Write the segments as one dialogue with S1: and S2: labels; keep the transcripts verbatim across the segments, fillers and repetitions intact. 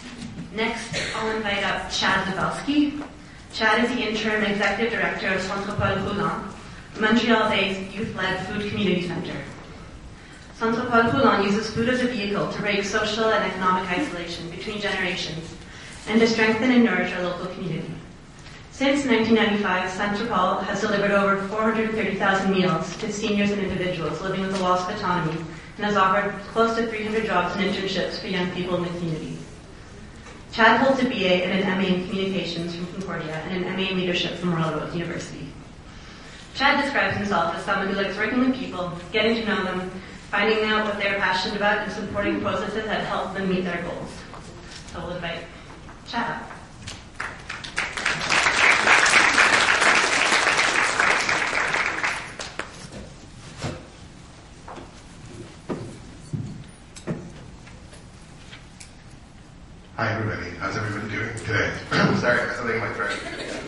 S1: Next, I'll invite up Chad Zabelski. Chad is the interim executive director of Centre Paul Roulant, Montreal-based youth-led food community center. Centre Paul Roulant uses food as a vehicle to break social and economic isolation between generations and to strengthen and nourish our local community. Since nineteen ninety-five, Centre Paul has delivered over four hundred thirty thousand meals to seniors and individuals living with a loss of autonomy and has offered close to three hundred jobs and internships for young people in the community. Chad holds a B A and an M A in Communications from Concordia and an M A in Leadership from Royal Road University. Chad describes himself as someone who likes working with people, getting to know them, finding out what they're passionate about, and supporting processes that help them meet their goals. So we'll invite Chad.
S2: Hi everybody, how's everybody doing today? Sorry, I got something in my throat.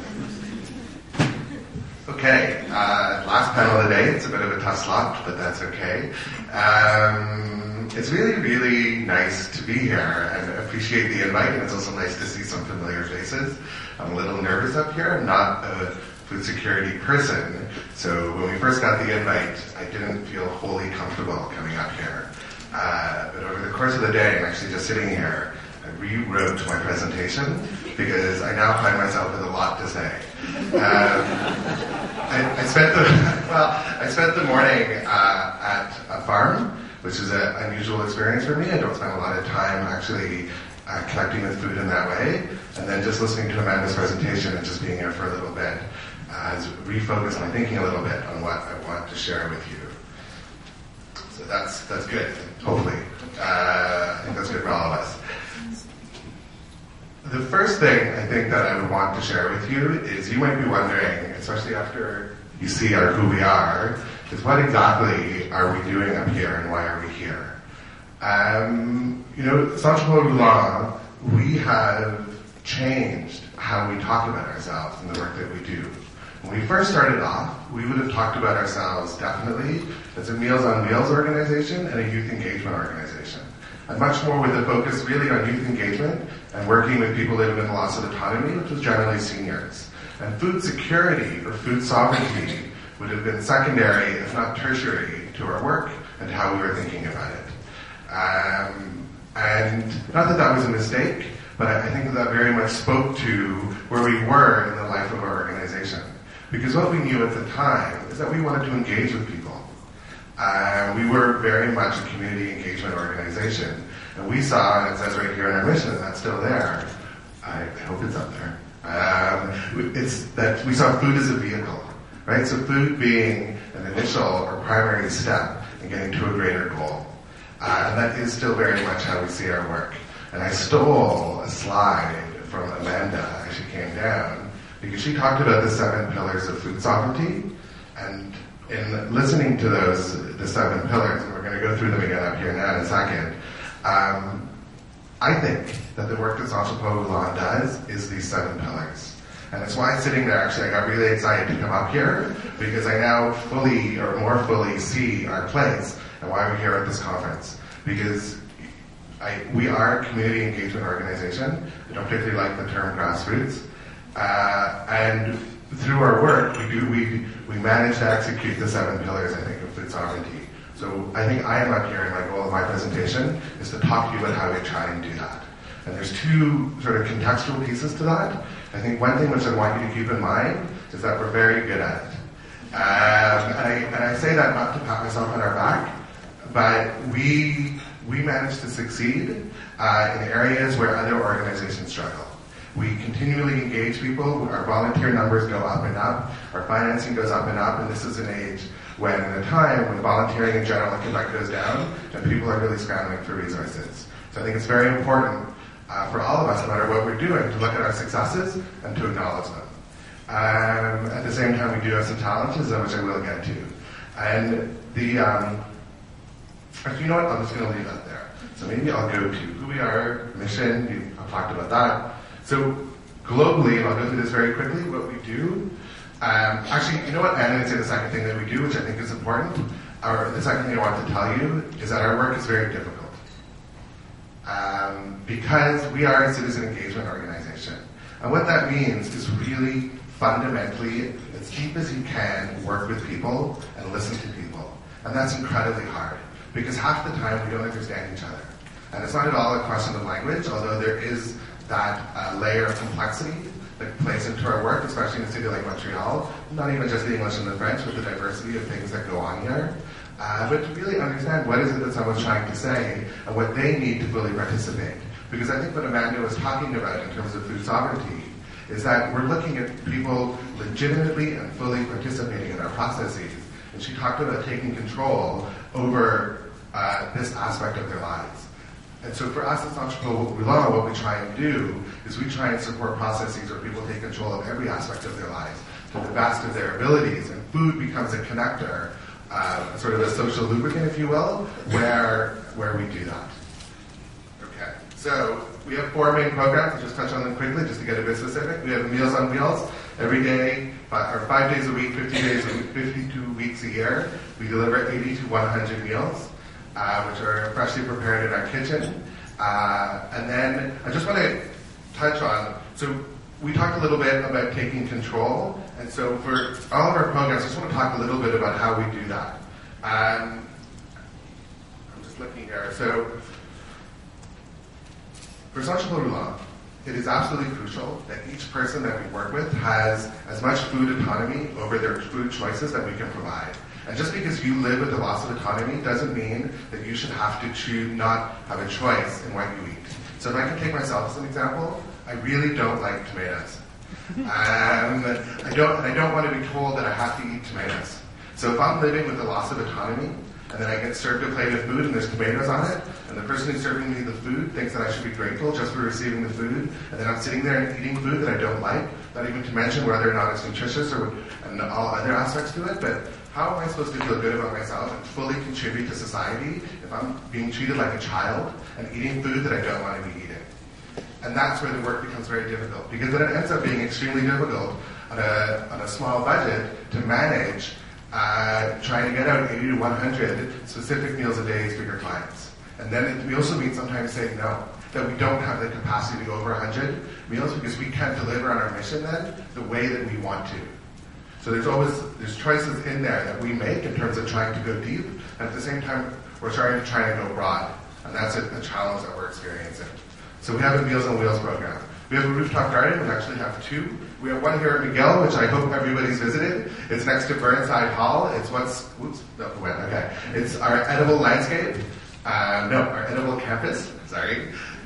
S2: Okay, uh, last panel of the day. It's a bit of a tough slot, but that's okay. Um, it's really, really nice to be here and appreciate the invite, and it's also nice to see some familiar faces. I'm a little nervous up here. I'm not a food security person, so when we first got the invite, I didn't feel wholly comfortable coming up here. Uh, but over the course of the day, I'm actually just sitting here. I rewrote my presentation because I now find myself with a lot to say. Um, I, I spent the well, I spent the morning uh, at a farm, which is an unusual experience for me. I don't spend a lot of time actually uh, connecting with food in that way, and then just listening to Amanda's presentation and just being here for a little bit uh, has refocused my thinking a little bit on what I want to share with you. So that's that's good. Hopefully, uh, I think that's good for all of us. The first thing I think that I would want to share with you is you might be wondering, especially after you see our who we are, is what exactly are we doing up here and why are we here? Um, you know, Centre Paul Roulant, we have changed how we talk about ourselves and the work that we do. When we first started off, we would have talked about ourselves definitely as a Meals on Wheels organization and a youth engagement organization. And much more with a focus really on youth engagement and working with people living with a loss of autonomy, which was generally seniors. And food security or food sovereignty would have been secondary, if not tertiary, to our work and how we were thinking about it. Um, and not that that was a mistake, but I think that that very much spoke to where we were in the life of our organization. Because what we knew at the time is that we wanted to engage with people. Uh, we were very much a community engagement organization. And we saw, and it says right here in our mission, and that's still there, I, I hope it's up there, um, it's that we saw food as a vehicle, right? So food being an initial or primary step in getting to a greater goal. Uh, and that is still very much how we see our work. And I stole a slide from Amanda as she came down, because she talked about the seven pillars of food sovereignty, and in listening to those, the seven pillars, and we're going to go through them again up here now in a second, um, I think that the work that Centre Paul Roulant does is these seven pillars. And that's why sitting there, actually, I got really excited to come up here, because I now fully, or more fully, see our place and why we're here at this conference. Because I, we are a community engagement organization. I don't particularly like the term grassroots. Uh, and through our work, we do we we manage to execute the seven pillars, I think, of food sovereignty. So I think I am up here, and my goal of my presentation is to talk to you about how we try and do that. And there's two sort of contextual pieces to that. I think one thing which I want you to keep in mind is that we're very good at it. Um, and, I, and I say that not to pat myself on our back, but we we managed to succeed uh, in areas where other organizations struggle. We continually engage people. Our volunteer numbers go up and up. Our financing goes up and up. And this is an age when, in a time when volunteering in general in Quebec goes down, and people are really scrambling for resources. So I think it's very important uh, for all of us, no matter what we're doing, to look at our successes and to acknowledge them. Um, at the same time, we do have some challenges, which I will get to. And the, um, actually, you know what? I'm just going to leave that there. So maybe I'll go to who we are, mission. I've talked about that. So globally, and I'll go through this very quickly, what we do, um, actually, you know what, I'm going to say the second thing that we do, which I think is important, or the second thing I want to tell you, is that our work is very difficult. um, because we are a citizen engagement organization. And what that means is really fundamentally, as deep as you can, work with people and listen to people. And that's incredibly hard, because half the time we don't understand each other. And it's not at all a question of language, although there is that uh, layer of complexity that plays into our work, especially in a city like Montreal. Not even just the English and the French, but the diversity of things that go on here. Uh, but to really understand what is it that someone's trying to say and what they need to fully participate. Because I think what Amanda was talking about in terms of food sovereignty is that we're looking at people legitimately and fully participating in our processes. And she talked about taking control over uh, this aspect of their lives. And so for us as Entrepreneurs Roulant, what we try and do is we try and support processes where people take control of every aspect of their lives to the best of their abilities. And food becomes a connector, uh, sort of a social lubricant, if you will, where, where we do that. Okay, so we have four main programs. I'll just touch on them quickly just to get a bit specific. We have Meals on Wheels every day, or five days a week, fifty days a week, fifty-two weeks a year. We deliver eighty to one hundred meals. Uh, which are freshly prepared in our kitchen. Uh, and then I just want to touch on, so we talked a little bit about taking control, and so for all of our programs, I just want to talk a little bit about how we do that. Um, I'm just looking here. So for Entrepreneurs Roulant, it is absolutely crucial that each person that we work with has as much food autonomy over their food choices that we can provide. And just because you live with the loss of autonomy doesn't mean that you should have to choose, not have a choice in what you eat. So if I can take myself as an example, I really don't like tomatoes. Um, I don't, and I don't want to be told that I have to eat tomatoes. So if I'm living with the loss of autonomy, and then I get served a plate of food and there's tomatoes on it, and the person who's serving me the food thinks that I should be grateful just for receiving the food, and then I'm sitting there and eating food that I don't like, not even to mention whether or not it's nutritious or and all other aspects to it, but how am I supposed to feel good about myself and fully contribute to society if I'm being treated like a child and eating food that I don't want to be eating? And that's where the work becomes very difficult, because then it ends up being extremely difficult on a, on a small budget to manage uh, trying to get out eighty to one hundred specific meals a day for your clients. And then it, we also mean sometimes saying no, that we don't have the capacity to go over one hundred meals because we can't deliver on our mission then the way that we want to. So there's always, there's choices in there that we make in terms of trying to go deep, and at the same time, we're trying to try and go broad. And that's a, a challenge that we're experiencing. So we have a Meals on Wheels program. We have a rooftop garden. We actually have two. We have one here at McGill, which I hope everybody's visited. It's next to Burnside Hall. It's what's, oops, no, wait, okay. It's our edible landscape. Uh, no, our edible campus, sorry.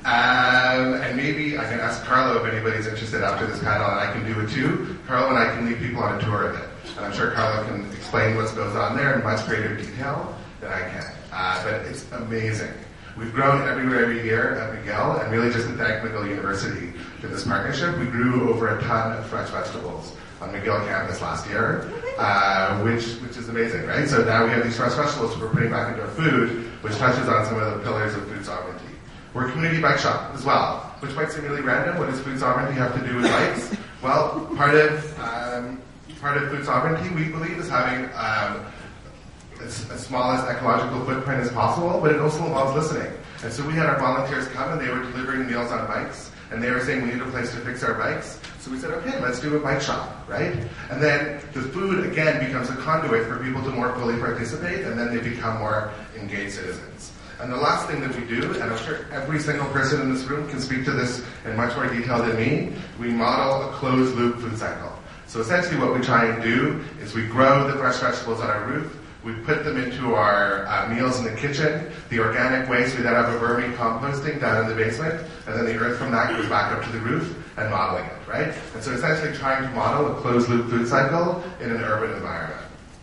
S2: Um, and maybe I can ask Carlo if anybody's interested after this panel, and I can do it too. Carlo and I can lead people on a tour of it. And I'm sure Carlo can explain what goes on there in much greater detail than I can. Uh, but it's amazing. We've grown everywhere every year at McGill, and really just to thank McGill University for this partnership, we grew over a ton of fresh vegetables on McGill campus last year, uh, which which is amazing, right? So now we have these fresh vegetables we're putting back into our food, which touches on some of the pillars of food sovereignty. We're a community bike shop as well, which might seem really random. What does food sovereignty have to do with bikes? Well, part of um, part of food sovereignty, we believe, is having um, as, as small as ecological footprint as possible, but it also involves listening. And so we had our volunteers come, and they were delivering meals on bikes, and they were saying we need a place to fix our bikes. So we said, okay, let's do a bike shop, right? And then the food, again, becomes a conduit for people to more fully participate, and then they become more engaged citizens. And the last thing that we do, and I'm sure every single person in this room can speak to this in much more detail than me, we model a closed-loop food cycle. So essentially what we try and do is we grow the fresh vegetables on our roof, we put them into our uh, meals in the kitchen, the organic waste, we then have a vermicomposting down in the basement, and then the earth from that goes back up to the roof and modeling it, right? And so essentially trying to model a closed-loop food cycle in an urban environment.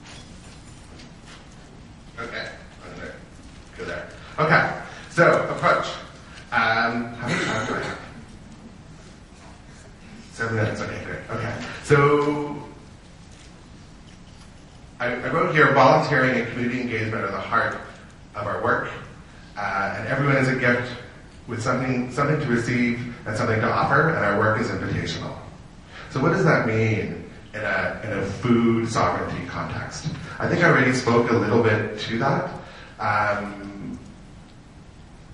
S2: Okay, I'm gonna go there. Okay, so approach. Um, how much time do I have? Seven minutes, okay, great. Okay, so I, I wrote here, volunteering and community engagement are the heart of our work, uh, and everyone is a gift with something, something to receive and something to offer, and our work is invitational. So what does that mean in a, in a food sovereignty context? I think I already spoke a little bit to that. Um,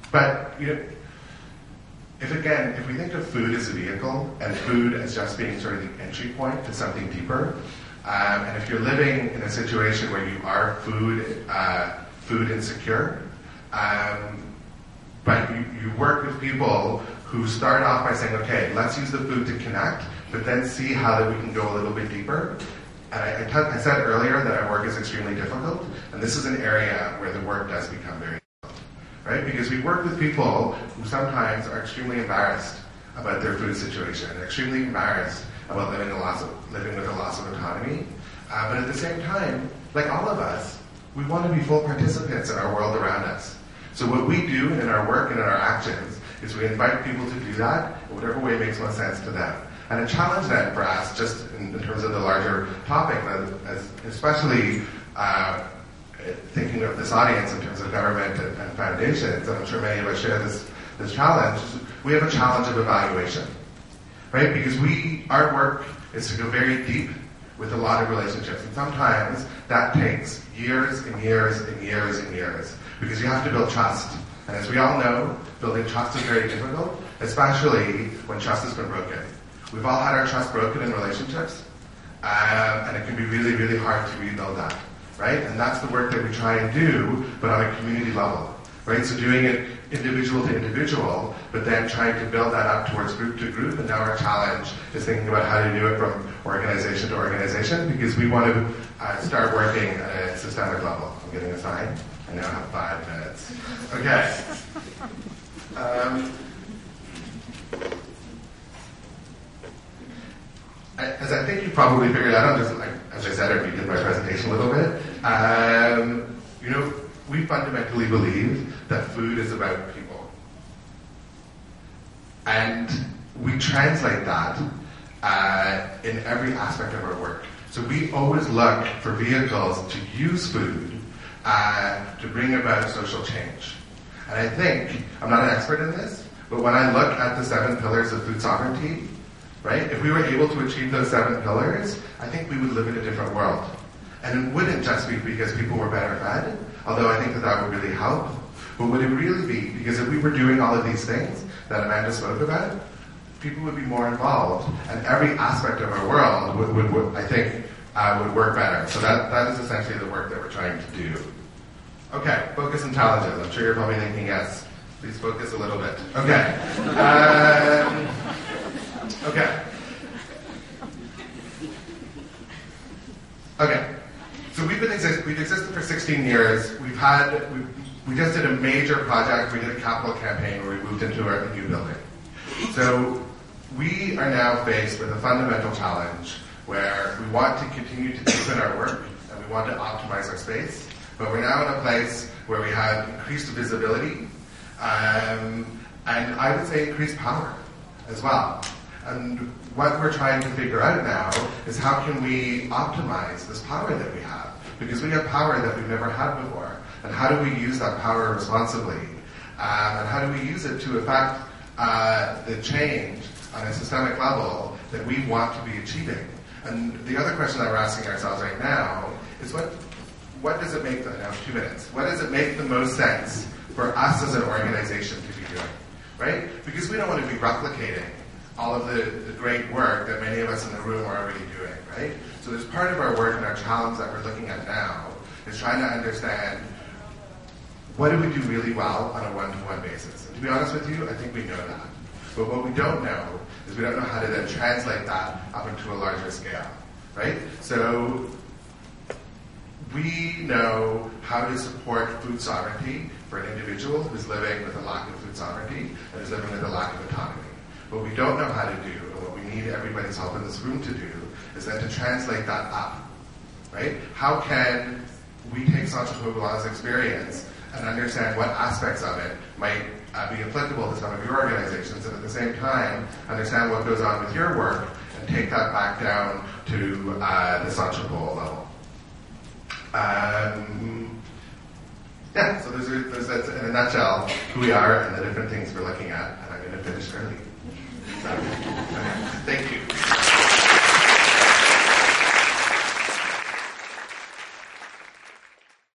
S2: But, you know, if again, if we think of food as a vehicle and food as just being sort of the entry point to something deeper, um, and if you're living in a situation where you are food uh, food insecure, um, but you, you work with people who start off by saying, okay, let's use the food to connect, but then see how that we can go a little bit deeper. And I, I, t- I said earlier that our work is extremely difficult, and this is an area where the work does become very difficult, right? Because we work with people who sometimes are extremely embarrassed about their food situation, and extremely embarrassed about living, a loss of, living with a loss of autonomy. Uh, but at the same time, like all of us, we want to be full participants in our world around us. So what we do in our work and in our actions is we invite people to do that in whatever way makes most sense to them. And a challenge then for us, just in, in terms of the larger topic, as, especially uh, thinking of this audience in terms of government and, and foundations, and I'm sure many of us share this, this challenge, we have a challenge of evaluation, right? Because we, our work is to go very deep with a lot of relationships, and sometimes that takes years and years and years and years, because you have to build trust. And as we all know, building trust is very difficult, especially when trust has been broken. We've all had our trust broken in relationships, um, and it can be really, really hard to rebuild that, right? And that's the work that we try and do, but on a community level, right? So doing it individual to individual, but then trying to build that up towards group to group, and now our challenge is thinking about how to do it from organization to organization, because we want to uh, start working at a systemic level. I'm getting a sign. I now have five minutes. Okay. Um, As I think you probably figured out, just like, as I said, I redid my presentation a little bit. Um, you know, we fundamentally believe that food is about people. And we translate that uh, in every aspect of our work. So we always look for vehicles to use food uh, to bring about social change. And I think, I'm not an expert in this, but when I look at the seven pillars of food sovereignty, right? If we were able to achieve those seven pillars, I think we would live in a different world. And it wouldn't just be because people were better fed, although I think that that would really help. But would it really be because if we were doing all of these things that Amanda spoke about, people would be more involved, and every aspect of our world would, would, would I think, uh, would work better. So that, that is essentially the work that we're trying to do. Okay, focus and challenges. I'm sure you're probably thinking, yes, please focus a little bit. Okay. Um, Okay. Okay. So we've been exist- we've existed for sixteen years. We've had we we just did a major project. We did a capital campaign where we moved into a new building. So we are now faced with a fundamental challenge where we want to continue to deepen our work and we want to optimize our space, but we're now in a place where we have increased visibility um, and I would say increased power as well. And what we're trying to figure out now is how can we optimize this power that we have? Because we have power that we've never had before. And how do we use that power responsibly? Um, and how do we use it to affect uh, the change on a systemic level that we want to be achieving? And the other question that we're asking ourselves right now is what what does it make, the, now two minutes, what does it make the most sense for us as an organization to be doing, right? Because we don't want to be replicating all of the, the great work that many of us in the room are already doing, right? So there's part of our work and our challenge that we're looking at now is trying to understand what do we do really well on a one-to-one basis. And to be honest with you, I think we know that. But what we don't know is we don't know how to then translate that up into a larger scale, right? So we know how to support food sovereignty for an individual who's living with a lack of food sovereignty and is living with a lack of autonomy. What we don't know how to do, and what we need everybody's help in this room to do, is then to translate that up, right? How can we take Sancho Pobla's experience and understand what aspects of it might uh, be applicable to some of your organizations, and at the same time, understand what goes on with your work and take that back down to uh, the Sancho Pobla level. Um, yeah, so those are, those, that's in a nutshell who we are and the different things we're looking at, and I'm going to finish early. So, thank you.